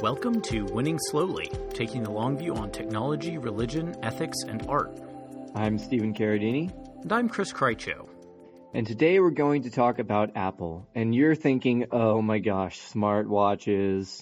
Welcome to Winning Slowly, taking the long view on technology, religion, ethics, and art. I'm Stephen Carradini. And I'm Chris Krycho. And today we're going to talk about Apple. And you're thinking, oh my gosh, smartwatches,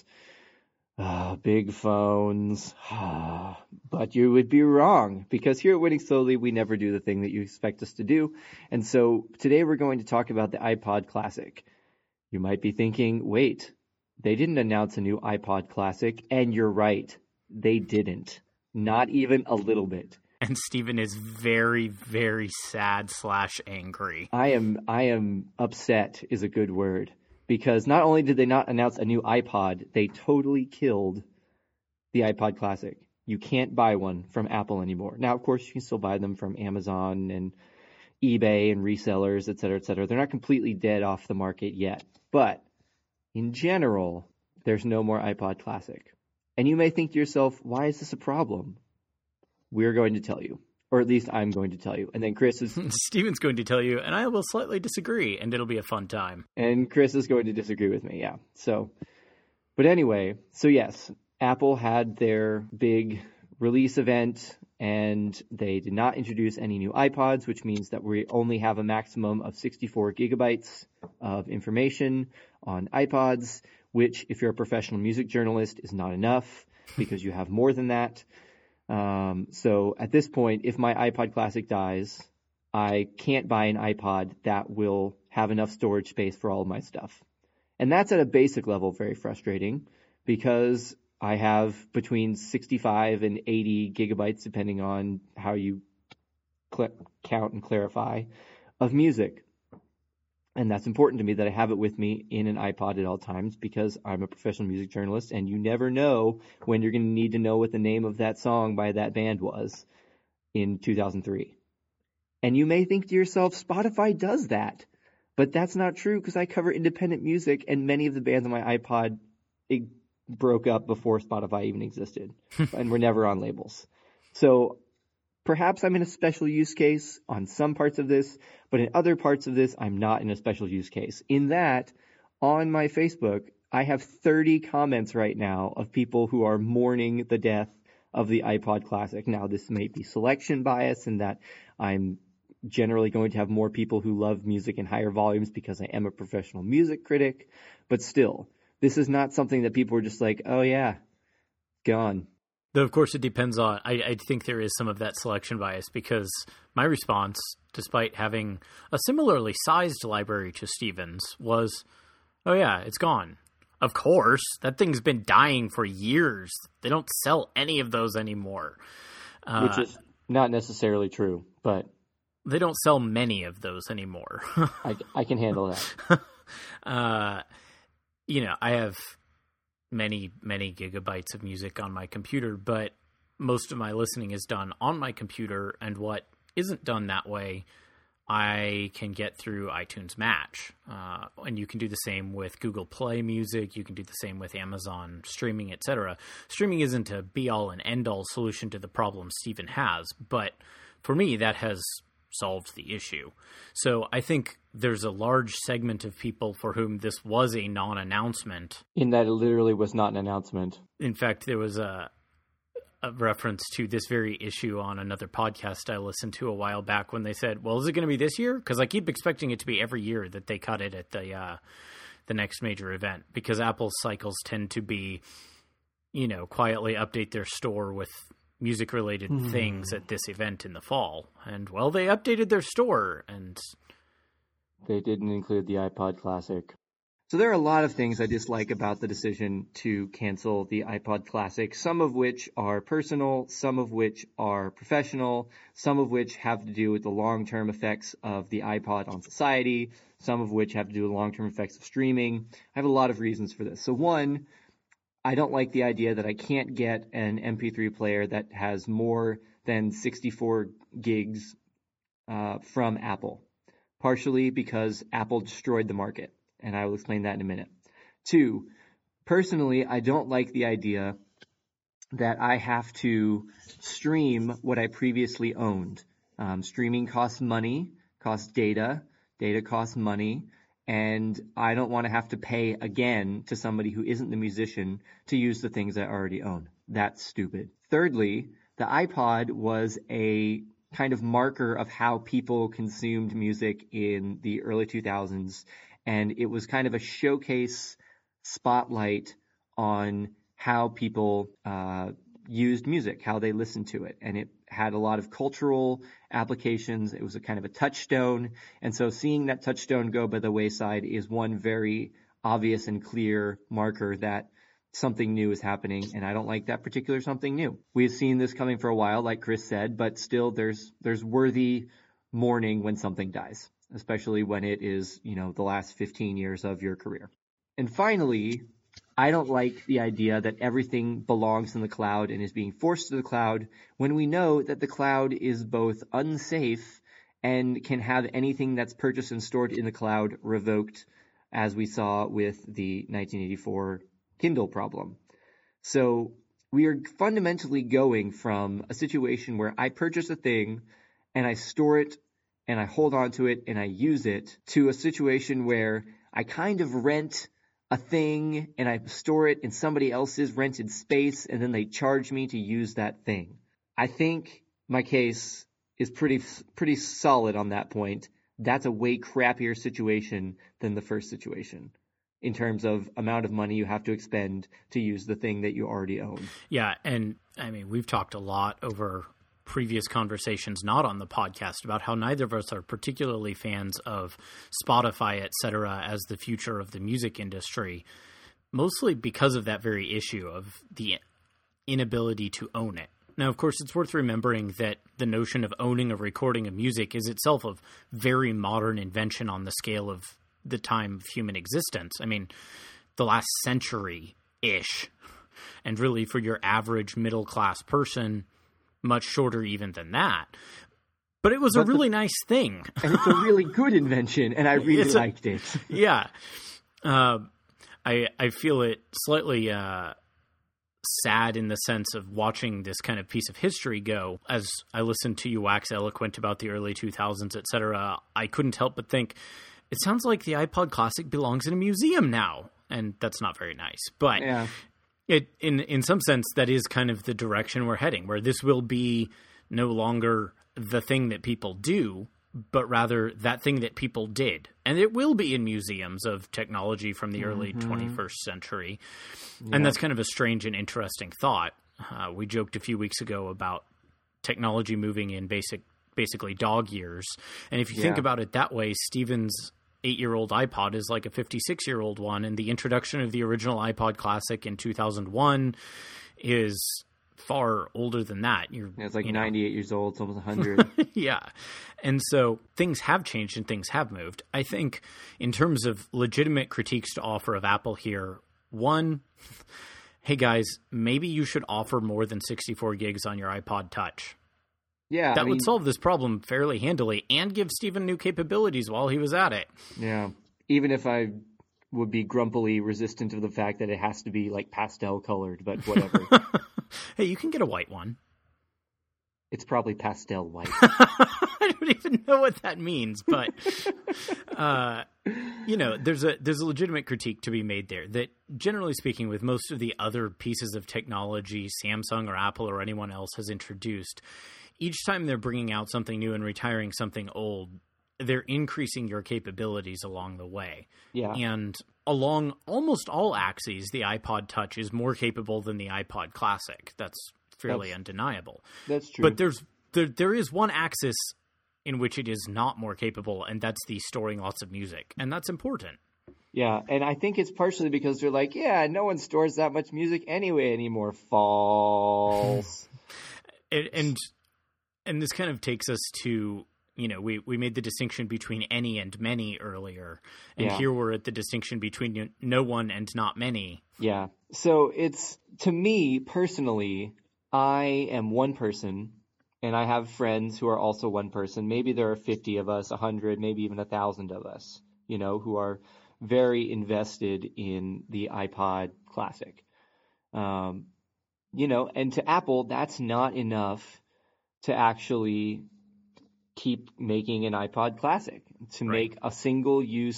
big phones. But you would be wrong, because here at Winning Slowly, we never do the thing that you expect us to do. And so today we're going to talk about the iPod Classic. You might be thinking, wait, they didn't announce a new iPod Classic, and you're right. They didn't. Not even a little bit. And Stephen is very, very sad / angry. I am upset is a good word, because not only did they not announce a new iPod, they totally killed the iPod Classic. You can't buy one from Apple anymore. Now, of course, you can still buy them from Amazon and eBay and resellers, et cetera, et cetera. They're not completely dead off the market yet, but in general, there's no more iPod Classic. And you may think to yourself, why is this a problem? We're going to tell you, or at least I'm going to tell you. And then Chris is... Stephen's going to tell you, and I will slightly disagree, and it'll be a fun time. And Chris is going to disagree with me, yeah. But anyway, yes, Apple had their big release event, and they did not introduce any new iPods, which means that we only have a maximum of 64 gigabytes of information on iPods, which, if you're a professional music journalist, is not enough because you have more than that. So at this point, if my iPod Classic dies, I can't buy an iPod that will have enough storage space for all of my stuff. And that's at a basic level very frustrating, because I have between 65 and 80 gigabytes, depending on how you count and clarify, of music. And that's important to me that I have it with me in an iPod at all times, because I'm a professional music journalist, and you never know when you're going to need to know what the name of that song by that band was in 2003. And you may think to yourself, Spotify does that. But that's not true, because I cover independent music, and many of the bands on my iPod broke up before Spotify even existed and were never on labels. So perhaps I'm in a special use case on some parts of this, but in other parts of this, I'm not in a special use case. In that, on my Facebook, I have 30 comments right now of people who are mourning the death of the iPod Classic. Now, this may be selection bias in that I'm generally going to have more people who love music in higher volumes because I am a professional music critic, but still, this is not something that people are just like, oh yeah, gone. Though, of course, it depends on... I think there is some of that selection bias, because my response, despite having a similarly sized library to Stephen's, was, oh yeah, it's gone. Of course, that thing's been dying for years. They don't sell any of those anymore. Which is not necessarily true, but... They don't sell many of those anymore. I can handle that. I have many, many gigabytes of music on my computer, but most of my listening is done on my computer, and what isn't done that way, I can get through iTunes Match. And you can do the same with Google Play Music. You can do the same with Amazon Streaming, etc. Streaming isn't a be-all and end-all solution to the problem Stephen has, but for me, that has solved the issue. So I think there's a large segment of people for whom this was a non-announcement. In that it literally was not an announcement. In fact, there was a reference to this very issue on another podcast I listened to a while back, when they said, well, is it going to be this year? Because I keep expecting it to be every year that they cut it at the next major event, because Apple's cycles tend to be, quietly update their store with music-related things at this event in the fall. And, well, they updated their store, and... They didn't include the iPod Classic. So there are a lot of things I dislike about the decision to cancel the iPod Classic, some of which are personal, some of which are professional, some of which have to do with the long-term effects of the iPod on society, some of which have to do with long-term effects of streaming. I have a lot of reasons for this. So one, I don't like the idea that I can't get an MP3 player that has more than 64 gigs from Apple, partially because Apple destroyed the market, and I will explain that in a minute. Two, personally, I don't like the idea that I have to stream what I previously owned. Streaming costs money, costs data costs money, and I don't want to have to pay again to somebody who isn't the musician to use the things I already own. That's stupid. Thirdly, the iPod was a kind of marker of how people consumed music in the early 2000s, and it was kind of a showcase spotlight on how people used music, how they listened to it. And it had a lot of cultural applications. It was a kind of a touchstone. And so seeing that touchstone go by the wayside is one very obvious and clear marker that something new is happening. And I don't like that particular something new. We've seen this coming for a while, like Chris said, but still there's worthy mourning when something dies, especially when it is, the last 15 years of your career. And finally, I don't like the idea that everything belongs in the cloud and is being forced to the cloud when we know that the cloud is both unsafe and can have anything that's purchased and stored in the cloud revoked, as we saw with the 1984 Kindle problem. So we are fundamentally going from a situation where I purchase a thing and I store it and I hold on to it and I use it to a situation where I kind of rent a thing and I store it in somebody else's rented space and then they charge me to use that thing. I think my case is pretty solid on that point. That's a way crappier situation than the first situation in terms of amount of money you have to expend to use the thing that you already own. Yeah, and I mean, we've talked a lot over previous conversations not on the podcast about how neither of us are particularly fans of Spotify, etc., as the future of the music industry, mostly because of that very issue of the inability to own it. Now, of course, it's worth remembering that the notion of owning a recording of music is itself a very modern invention on the scale of the time of human existence. I mean, the last century-ish. And really, for your average middle-class person, much shorter even than that. But it was a really nice thing. And it's a really good invention, and I really liked it. Yeah. I feel it slightly sad in the sense of watching this kind of piece of history go. As I listened to you wax eloquent about the early 2000s, etc., I couldn't help but think, it sounds like the iPod Classic belongs in a museum now. And that's not very nice. But yeah. In some sense, that is kind of the direction we're heading, where this will be no longer the thing that people do, but rather that thing that people did. And it will be in museums of technology from the early 21st century. Yeah. And that's kind of a strange and interesting thought. We joked a few weeks ago about technology moving in basically dog years. And if you think about it that way, Stephen's 8-year-old iPod is like a 56-year-old one, and the introduction of the original iPod Classic in 2001 is far older than that. It's like 98 years old. It's almost 100. Yeah. And so things have changed and things have moved. I think in terms of legitimate critiques to offer of Apple here, one, hey guys, maybe you should offer more than 64 gigs on your iPod Touch. Yeah, that would solve this problem fairly handily and give Stephen new capabilities while he was at it. Yeah, even if I would be grumpily resistant of the fact that it has to be like pastel colored, but whatever. Hey, you can get a white one. It's probably pastel white. I don't even know what that means, but there's a legitimate critique to be made there that, generally speaking, with most of the other pieces of technology Samsung or Apple or anyone else has introduced, each time they're bringing out something new and retiring something old, they're increasing your capabilities along the way. Yeah. And along almost all axes, the iPod Touch is more capable than the iPod Classic. That's fairly undeniable. That's true. But there is one axis in which it is not more capable, and that's the storing lots of music. And that's important. Yeah, and I think it's partially because they're like, yeah, no one stores that much music anyway anymore. False. And this kind of takes us to, we made the distinction between any and many earlier. And here we're at the distinction between no one and not many. Yeah. So it's, to me personally, I am one person and I have friends who are also one person. Maybe there are 50 of us, 100, maybe even 1,000 of us, who are very invested in the iPod Classic. And to Apple, that's not enough to actually keep making an iPod Classic, to make a single-use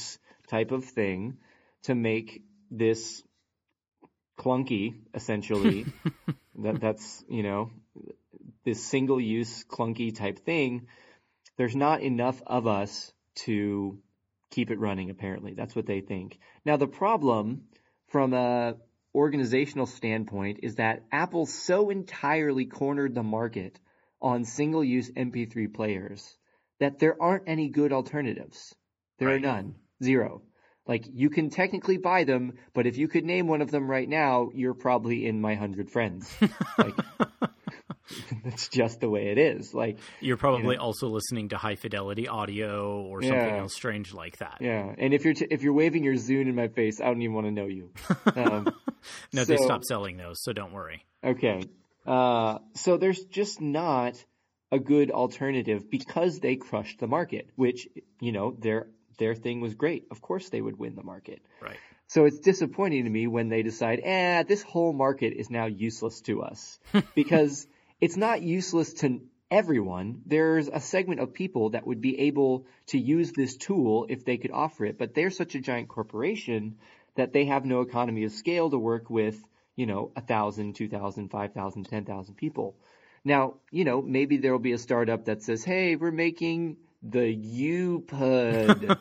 type of thing to make this clunky, essentially. That's, this single-use clunky type thing. There's not enough of us to keep it running, apparently. That's what they think. Now, the problem from a organizational standpoint is that Apple so entirely cornered the market on single-use MP3 players that there aren't any good alternatives. There are none. Zero. Like, you can technically buy them, but if you could name one of them right now, you're probably in my 100 friends. Like, that's just the way it is. Like, you're probably also listening to high fidelity audio or something else strange like that. Yeah, and if you're waving your Zune in my face, I don't even want to know you. No, they stopped selling those, so don't worry. Okay, so there's just not a good alternative because they crushed the market, which their thing was great. Of course, they would win the market. Right. So it's disappointing to me when they decide, this whole market is now useless to us because it's not useless to everyone. There's a segment of people that would be able to use this tool if they could offer it, but they're such a giant corporation that they have no economy of scale to work with, 1,000, 2,000, 5,000, 10,000 people. Now, maybe there'll be a startup that says, hey, we're making the UPUD.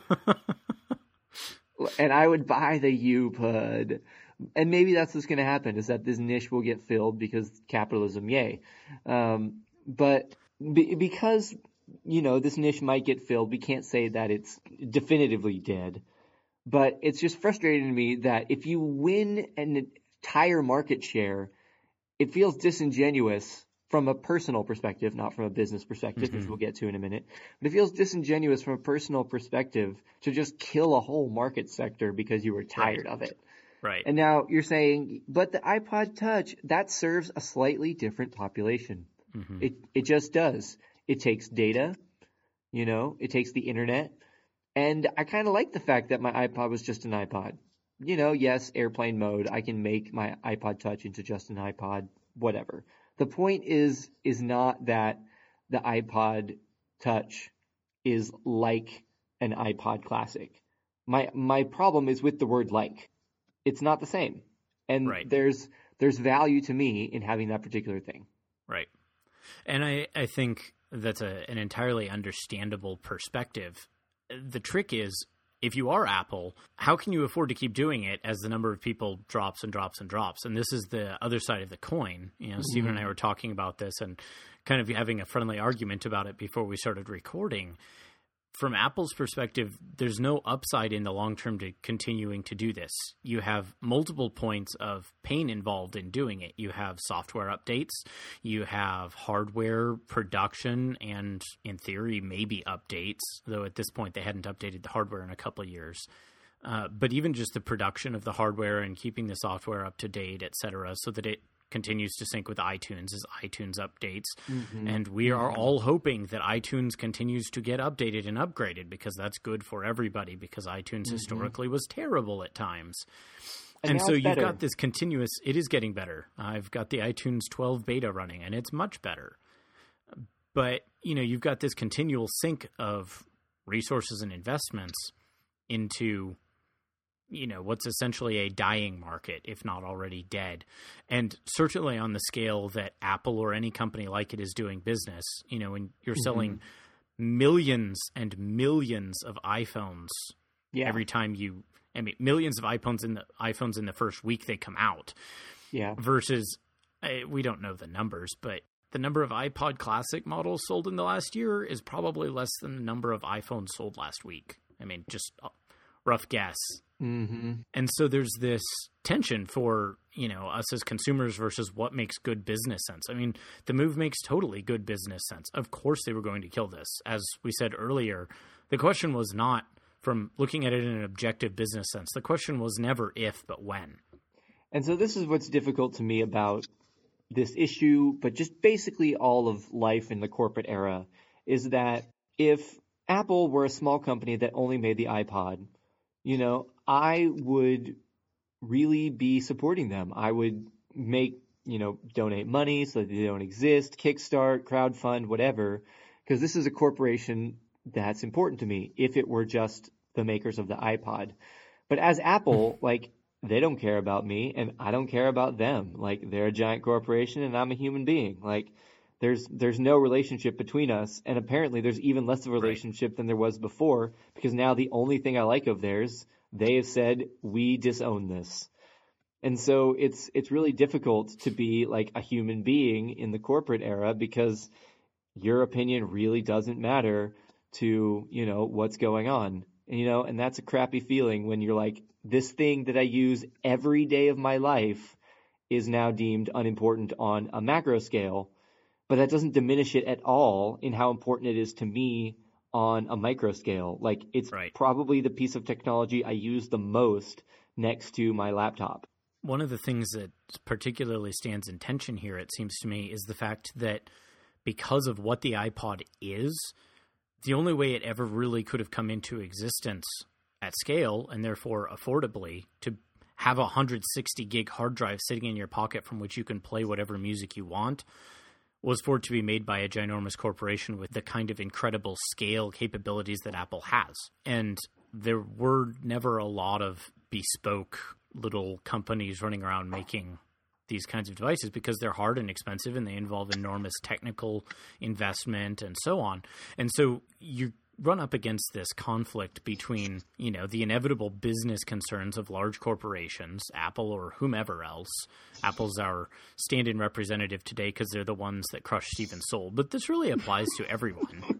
And I would buy the UPUD. And maybe that's what's going to happen, is that this niche will get filled because capitalism, yay. But because, this niche might get filled, we can't say that it's definitively dead. But it's just frustrating to me that if you win an entire market share, it feels disingenuous from a personal perspective, not from a business perspective, which we'll get to in a minute. But it feels disingenuous from a personal perspective to just kill a whole market sector because you were tired of it. Right. And now you're saying, but the iPod Touch, that serves a slightly different population. Mm-hmm. It just does. It takes data, it takes the internet. And I kind of like the fact that my iPod was just an iPod. Yes, airplane mode. I can make my iPod Touch into just an iPod, whatever. The point is not that the iPod Touch is like an iPod Classic. My problem is with the word like. It's not the same. And there's value to me in having that particular thing. Right. And I think that's an entirely understandable perspective. The trick is, if you are Apple, how can you afford to keep doing it as the number of people drops and drops and drops? And this is the other side of the coin. Stephen and I were talking about this and kind of having a friendly argument about it before we started recording. From Apple's perspective, there's no upside in the long term to continuing to do this. You have multiple points of pain involved in doing it. You have software updates, you have hardware production, and in theory, maybe updates, though at this point they hadn't updated the hardware in a couple of years. But even just the production of the hardware and keeping the software up to date, et cetera, so that it continues to sync with iTunes as iTunes updates. Mm-hmm. And we are all hoping that iTunes continues to get updated and upgraded because that's good for everybody, because iTunes historically was terrible at times. And so you've got this continuous, it is getting better. I've got the iTunes 12 beta running and it's much better. But, you've got this continual sync of resources and investments into what's essentially a dying market, if not already dead. And certainly on the scale that Apple or any company like it is doing business, when you're selling millions and millions of iPhones every time millions of iPhones in the first week they come out. Yeah. Versus, we don't know the numbers, but the number of iPod Classic models sold in the last year is probably less than the number of iPhones sold last week. Just a rough guess. Mm-hmm. And so there's this tension for, us as consumers versus what makes good business sense. The move makes totally good business sense. Of course they were going to kill this. As we said earlier, the question was not from looking at it in an objective business sense. The question was never if, but when. And so this is what's difficult to me about this issue, but just basically all of life in the corporate era, is that if Apple were a small company that only made the iPod, I would really be supporting them. I would donate money so that they don't exist, Kickstart, crowdfund, whatever, because this is a corporation that's important to me. If it were just the makers of the iPod. But as Apple, like, they don't care about me and I don't care about them. Like, they're a giant corporation and I'm a human being. Like, there's no relationship between us, and apparently there's even less of a relationship than there was before, because now the only thing I like of theirs, they have said, we disown this. And so it's really difficult to be like a human being in the corporate era, because your opinion really doesn't matter to, what's going on. And that's a crappy feeling when you're like, this thing that I use every day of my life is now deemed unimportant on a macro scale, but that doesn't diminish it at all in how important it is to me on a micro scale. Like, it's probably the piece of technology I use the most next to my laptop. One of the things that particularly stands in tension here, it seems to me, is the fact that because of what the iPod is, the only way it ever really could have come into existence at scale, and therefore affordably, to have a 160 gig hard drive sitting in your pocket from which you can play whatever music you want, was for it to be made by a ginormous corporation with the kind of incredible scale capabilities that Apple has. And there were never a lot of bespoke little companies running around making these kinds of devices, because they're hard and expensive and they involve enormous technical investment and so on. And so you run up against this conflict between, the inevitable business concerns of large corporations, Apple or whomever else. Apple's our stand-in representative today because they're the ones that crushed Stephen's soul, but this really applies to everyone.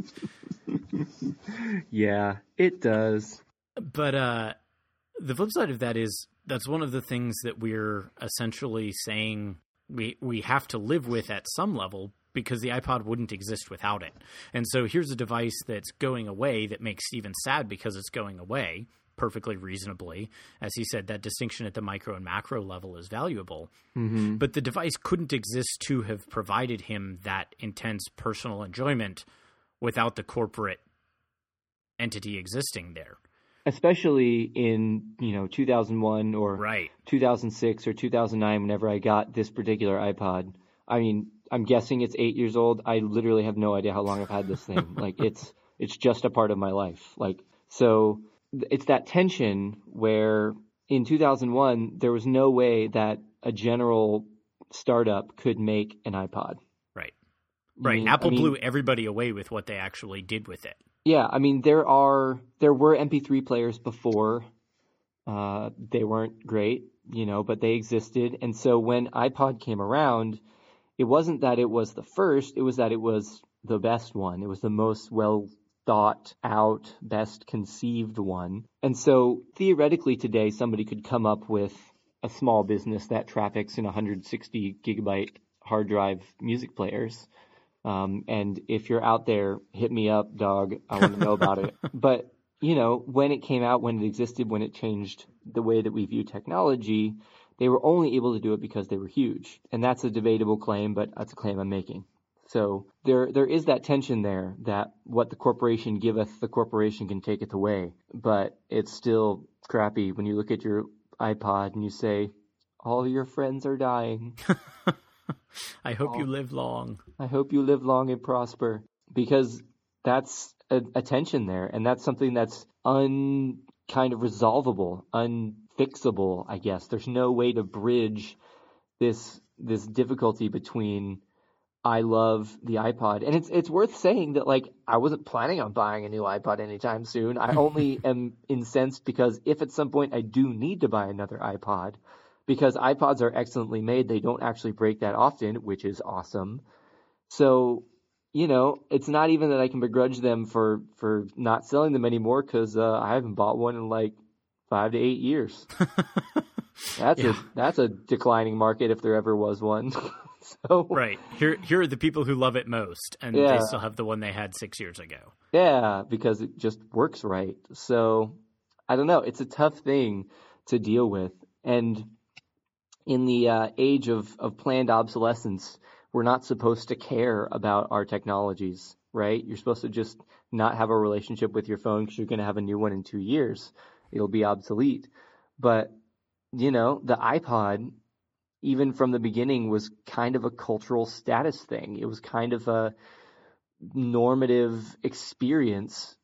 Yeah, it does. But the flip side of that is that's one of the things that we're essentially saying we have to live with at some level, because the iPod wouldn't exist without it. And so here's a device that's going away that makes Stephen sad because it's going away, perfectly reasonably. As he said, that distinction at the micro and macro level is valuable. Mm-hmm. But the device couldn't exist to have provided him that intense personal enjoyment without the corporate entity existing there. Especially in, 2001 or 2006 or 2009, whenever I got this particular iPod. I mean, I'm guessing it's 8 years old. I literally have no idea how long I've had this thing. Like, it's just a part of my life. Like, so it's that tension where in 2001, there was no way that a general startup could make an iPod. Right. Right. Apple blew everybody away with what they actually did with it. Yeah. I mean, there were MP3 players before. They weren't great, but they existed. And so when iPod came around, it wasn't that it was the first, it was that it was the best one. It was the most well thought out, best conceived one. And so theoretically today, somebody could come up with a small business that traffics in 160 gigabyte hard drive music players. And if you're out there, hit me up, dog. I want to know about it. But, when it came out, when it existed, when it changed the way that we view technology, they were only able to do it because they were huge. And that's a debatable claim, but that's a claim I'm making. So there is that tension there, that what the corporation giveth, the corporation can take it away. But it's still crappy when you look at your iPod and you say, all your friends are dying. I hope you live long. I hope you live long and prosper. Because that's a tension there. And that's something that's kind of resolvable, unfixable, I guess. There's no way to bridge this difficulty between I love the iPod. And it's worth saying that, like, I wasn't planning on buying a new iPod anytime soon. I only am incensed because if at some point I do need to buy another iPod, because iPods are excellently made, they don't actually break that often, which is awesome. So, it's not even that I can begrudge them for not selling them anymore, because I haven't bought one in like 5 to 8 years. That's a declining market if there ever was one. So right. Here are the people who love it most, and they still have the one they had 6 years ago. Yeah, because it just works right. So I don't know. It's a tough thing to deal with. And in the age of planned obsolescence, we're not supposed to care about our technologies, right? You're supposed to just not have a relationship with your phone because you're going to have a new one in 2 years. It'll be obsolete. But, the iPod, even from the beginning, was kind of a cultural status thing. It was kind of a normative experience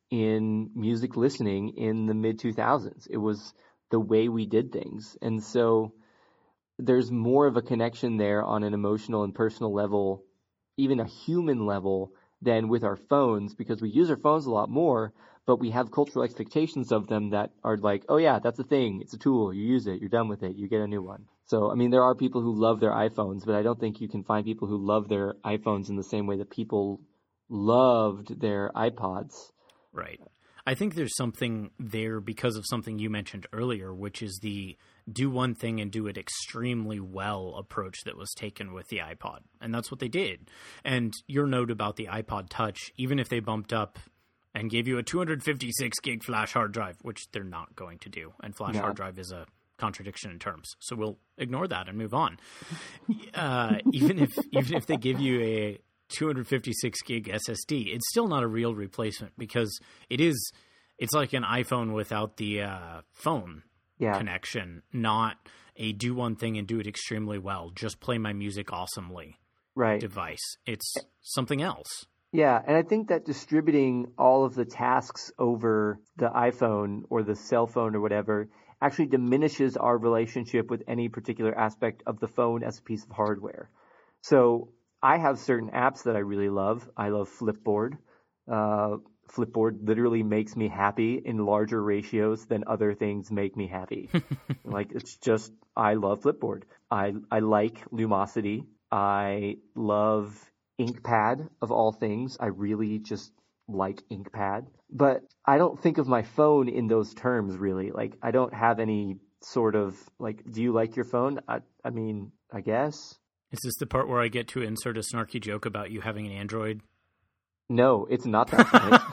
in music listening in the mid 2000s. It was the way we did things. And so there's more of a connection there on an emotional and personal level, even a human level, than with our phones, because we use our phones a lot more, but we have cultural expectations of them that are like, oh yeah, that's a thing. It's a tool. You use it. You're done with it. You get a new one. So, I mean, there are people who love their iPhones, but I don't think you can find people who love their iPhones in the same way that people loved their iPods. Right. I think there's something there because of something you mentioned earlier, which is the do one thing and do it extremely well approach that was taken with the iPod. And that's what they did. And your note about the iPod Touch, even if they bumped up and gave you a 256 gig flash hard drive, which they're not going to do. And flash hard drive is a contradiction in terms. So we'll ignore that and move on. Even if they give you a 256 gig SSD, it's still not a real replacement because it's like an iPhone without the phone connection, not a do one thing and do it extremely well, just play my music awesomely device. It's something else. Yeah, and I think that distributing all of the tasks over the iPhone or the cell phone or whatever actually diminishes our relationship with any particular aspect of the phone as a piece of hardware. So I have certain apps that I really love. I love Flipboard. Flipboard literally makes me happy in larger ratios than other things make me happy. Like, it's just, I love Flipboard. I like Lumosity. I love InkPad, of all things. I really just like InkPad. But I don't think of my phone in those terms, really. Like, I don't have any sort of, like, do you like your phone? I mean, I guess. Is this the part where I get to insert a snarky joke about you having an Android? No, it's not that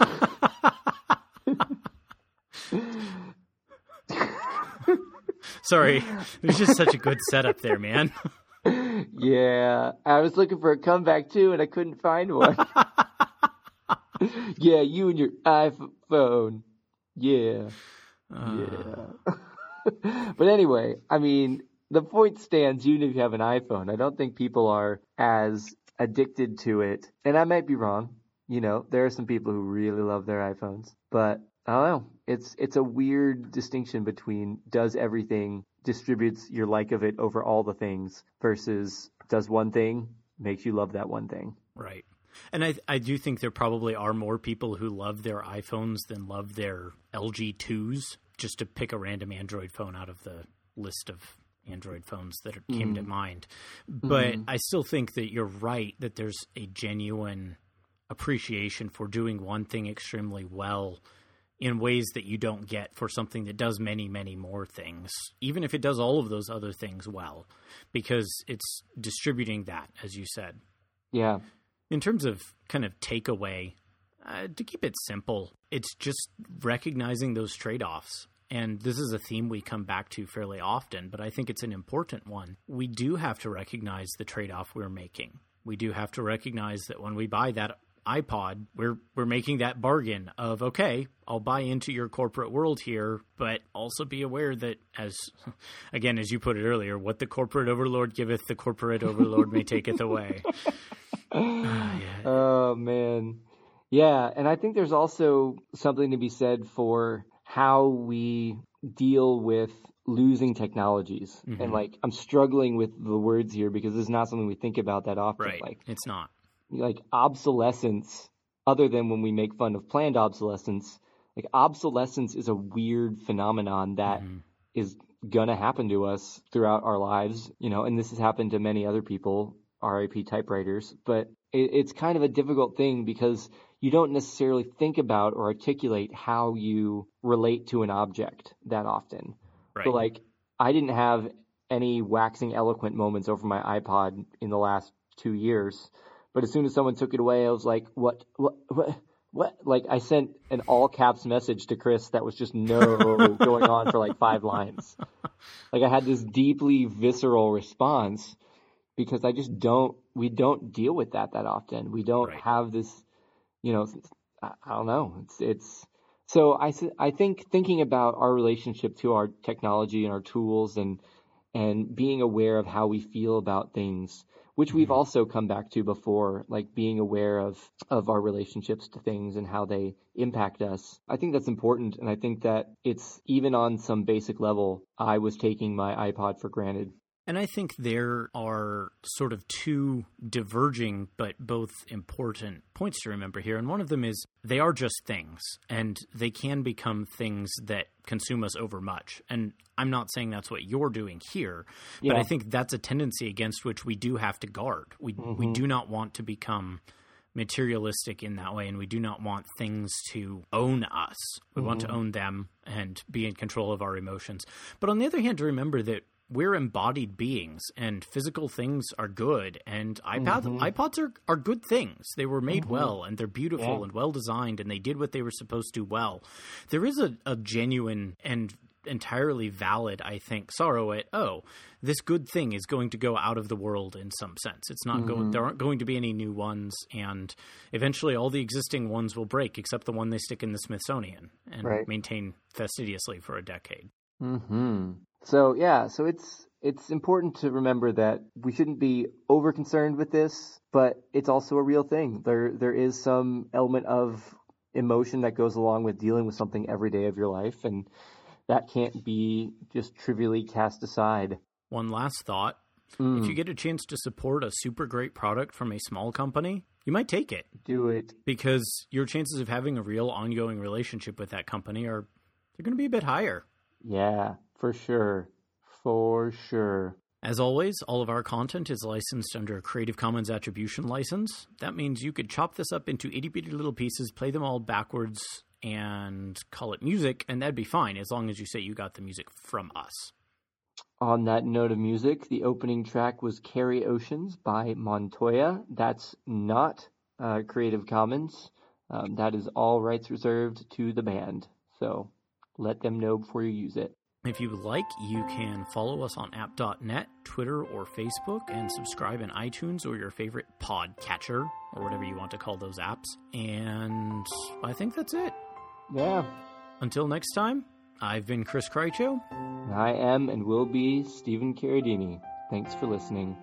funny. Sorry, there's just such a good setup there, man. Yeah, I was looking for a comeback too, and I couldn't find one. Yeah, you and your iPhone. Yeah. But anyway, I mean, the point stands, even if you have an iPhone. I don't think people are as addicted to it. And I might be wrong. You know, there are some people who really love their iPhones. But I don't know. It's a weird distinction between does everything distributes your like of it over all the things versus does one thing makes you love that one thing. Right. And I do think there probably are more people who love their iPhones than love their LG 2s, just to pick a random Android phone out of the list of Android phones that came to mind. But I still think that you're right, that there's a genuine appreciation for doing one thing extremely well in ways that you don't get for something that does many, many more things, even if it does all of those other things well, because it's distributing that, as you said. Yeah. In terms of kind of takeaway, to keep it simple, it's just recognizing those trade-offs. And this is a theme we come back to fairly often, but I think it's an important one. We do have to recognize the trade-off we're making. We do have to recognize that when we buy that iPod, we're making that bargain of, okay, I'll buy into your corporate world here, but also be aware that, as you put it earlier, what the corporate overlord giveth, the corporate overlord may taketh away. Oh, man. Yeah, and I think there's also something to be said for how we deal with losing technologies. And, like, I'm struggling with the words here because it's not something we think about that often. Right, like, it's not. Like, obsolescence, other than when we make fun of planned obsolescence, like, obsolescence is a weird phenomenon that is going to happen to us throughout our lives, you know, and this has happened to many other people, RIP typewriters, but it's kind of a difficult thing because you don't necessarily think about or articulate how you relate to an object that often. Right. So, like, I didn't have any waxing eloquent moments over my iPod in the last 2 years. But as soon as someone took it away, I was like, what? Like, I sent an all caps message to Chris that was just no going on for like 5 lines. Like, I had this deeply visceral response because we don't deal with that often. We don't have this, you know, I don't know. So I think thinking about our relationship to our technology and our tools and and being aware of how we feel about things, which we've also come back to before, like being aware of our relationships to things and how they impact us. I think that's important, and I think that it's even on some basic level, I was taking my iPod for granted. And I think there are sort of two diverging but both important points to remember here. And one of them is they are just things, and they can become things that consume us overmuch. And I'm not saying that's what you're doing here, but I think that's a tendency against which we do have to guard. We do not want to become materialistic in that way, and we do not want things to own us. We want to own them and be in control of our emotions. But on the other hand, to remember that we're embodied beings, and physical things are good, and iPods are good things. They were made well, and they're beautiful and well designed, and they did what they were supposed to well. There is a genuine and entirely valid, I think, sorrow at, this good thing is going to go out of the world in some sense. It's not going, there aren't going to be any new ones, and eventually all the existing ones will break, except the one they stick in the Smithsonian and maintain fastidiously for a decade. So it's important to remember that we shouldn't be over concerned with this, but it's also a real thing. There is some element of emotion that goes along with dealing with something every day of your life, and that can't be just trivially cast aside. One last thought. If you get a chance to support a super great product from a small company, you might take it. Do it. Because your chances of having a real ongoing relationship with that company they're going to be a bit higher. Yeah, for sure. For sure. As always, all of our content is licensed under a Creative Commons Attribution license. That means you could chop this up into itty-bitty little pieces, play them all backwards, and call it music, and that'd be fine, as long as you say you got the music from us. On that note of music, the opening track was Carry Oceans by Montoya. That's not Creative Commons. That is all rights reserved to the band. So let them know before you use it. If you would like, you can follow us on app.net, Twitter, or Facebook, and subscribe in iTunes or your favorite podcatcher, or whatever you want to call those apps. And I think that's it. Yeah. Until next time, I've been Chris Krycho. I am and will be Stephen Carradini. Thanks for listening.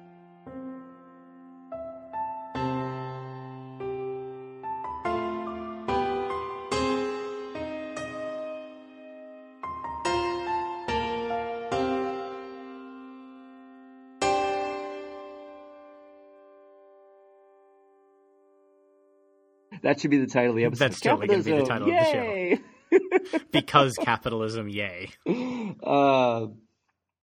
That should be the title of the episode. That's totally going to be the title of the show. Because capitalism, yay.